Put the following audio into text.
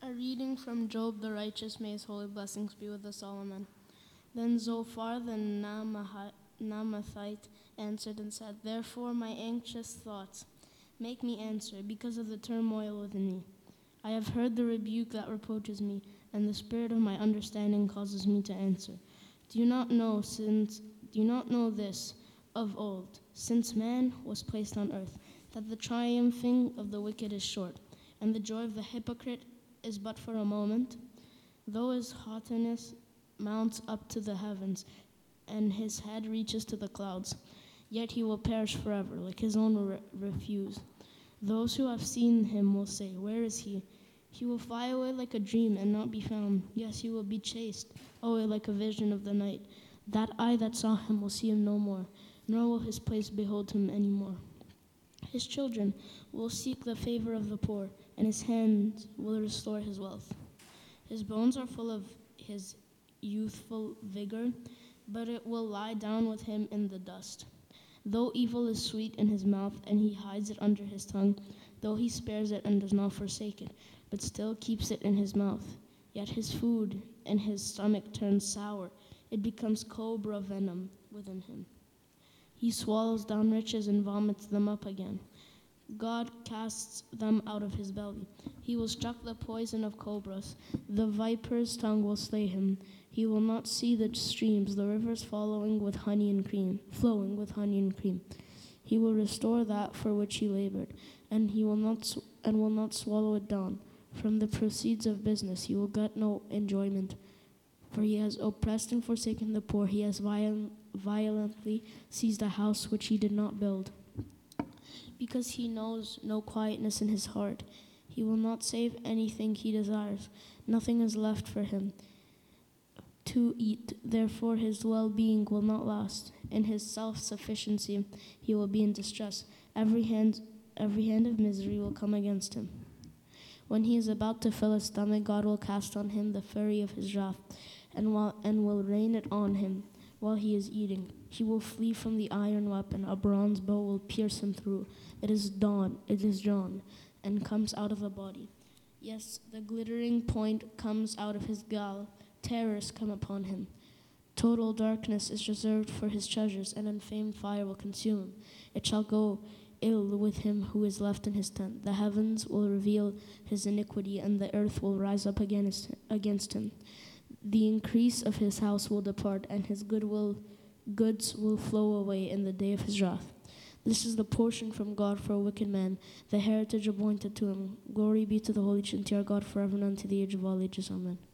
A reading from Job the righteous, may his holy blessings be with us all, amen. Then Zophar the Naamathite answered and said, Therefore my anxious thoughts make me answer, because of the turmoil within me. I have heard the rebuke that reproaches me, and the spirit of my understanding causes me to answer. Do you not know this of old, since man was placed on earth, that the triumphing of the wicked is short, and the joy of the hypocrite is but for a moment? Though his haughtiness mounts up to the heavens, and his head reaches to the clouds, yet he will perish forever, like his own refuse. Those who have seen him will say, Where is he? He will fly away like a dream and not be found. Yes, he will be chased away like a vision of the night. That eye that saw him will see him no more, nor will his place behold him any more. His children will seek the favor of the poor, and his hand will restore his wealth. His bones are full of his youthful vigor, but it will lie down with him in the dust. Though evil is sweet in his mouth, and he hides it under his tongue, though he spares it and does not forsake it, but still keeps it in his mouth, yet his food and his stomach turns sour. It becomes cobra venom within him. He swallows down riches and vomits them up again. God casts them out of his belly. He will struck the poison of cobras. The viper's tongue will slay him. He will not see the streams, the rivers flowing with honey and cream. He will restore that for which he labored, and will not swallow it down. From the proceeds of business he will get no enjoyment. For he has oppressed and forsaken the poor. He has violently seized a house which he did not build. Because he knows no quietness in his heart, he will not save anything he desires. Nothing is left for him to eat. Therefore his well-being will not last. In his self-sufficiency he will be in distress. Every hand of misery will come against him. When he is about to fill his stomach, God will cast on him the fury of his wrath, and will rain it on him while he is eating. He will flee from the iron weapon. A bronze bow will pierce him through. It is drawn, and comes out of the body. Yes, the glittering point comes out of his gall. Terrors come upon him. Total darkness is reserved for his treasures, and unfamed fire will consume him. It shall go ill with him who is left in his tent. The heavens will reveal his iniquity, and the earth will rise up against him. The increase of his house will depart, and his goods will flow away in the day of his wrath. This is the portion from God for a wicked man, the heritage appointed to him. Glory be to the Holy Trinity, our God, forever and unto the age of all ages. Amen.